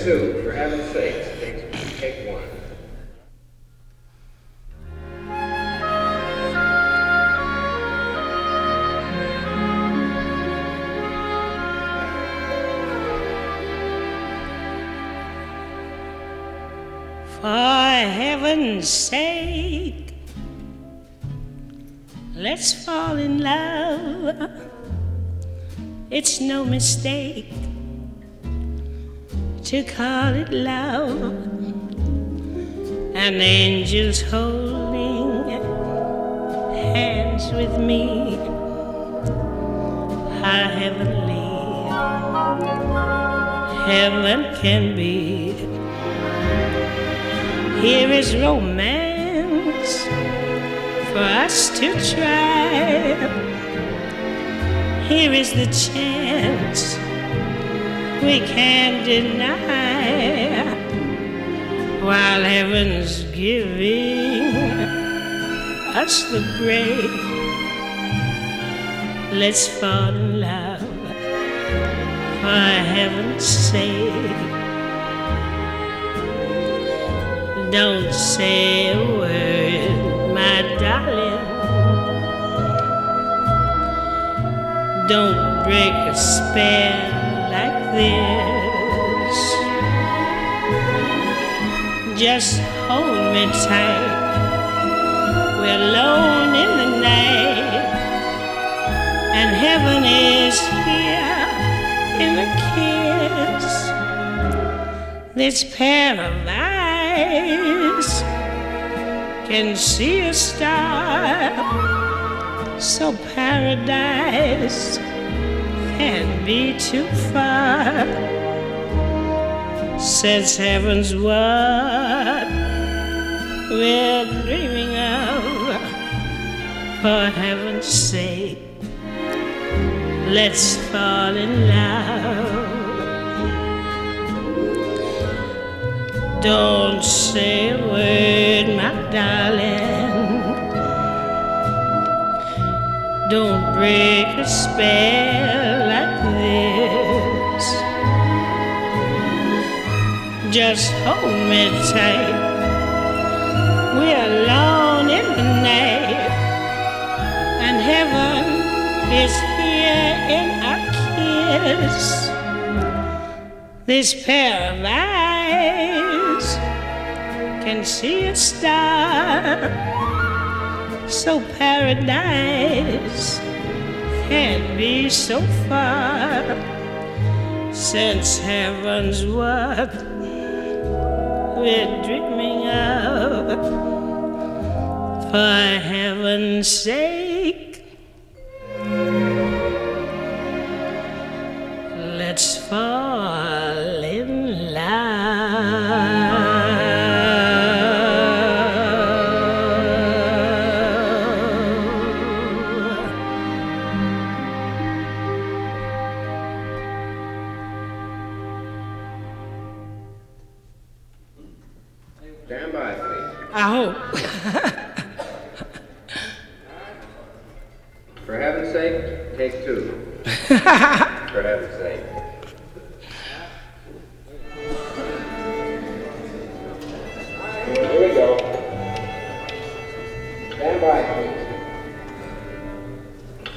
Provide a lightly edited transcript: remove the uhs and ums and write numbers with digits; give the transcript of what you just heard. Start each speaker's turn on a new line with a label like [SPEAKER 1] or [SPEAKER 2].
[SPEAKER 1] two, for heaven's sakes. Take one.
[SPEAKER 2] For heaven's sake, let's fall in love. It's no mistake to call it love. An angel's holding hands with me, how heavenly heaven can be. Here is romance for us to try. Here is the chance we can't deny. While heaven's giving us the break, let's fall in love for heaven's sake. Don't say a word, my darling. Don't break a spell like this. Just hold me tight. We're alone in the night, and heaven is here in a kiss. This pair of eyes can see a star, so paradise can't be too far. Since heaven's what we're dreaming of, for heaven's sake, let's fall in love. Don't say a word, my darling. Don't break a spell like this. Just hold me tight. We're alone in the night, and heaven is here in our kiss. This pair of eyes can see a star, so paradise can't be so far. Since heaven's what we're dreaming of, for heaven's sake, let's fall in love.
[SPEAKER 1] Stand by, please.
[SPEAKER 2] I hope.
[SPEAKER 1] For heaven's sake, take two. For heaven's sake.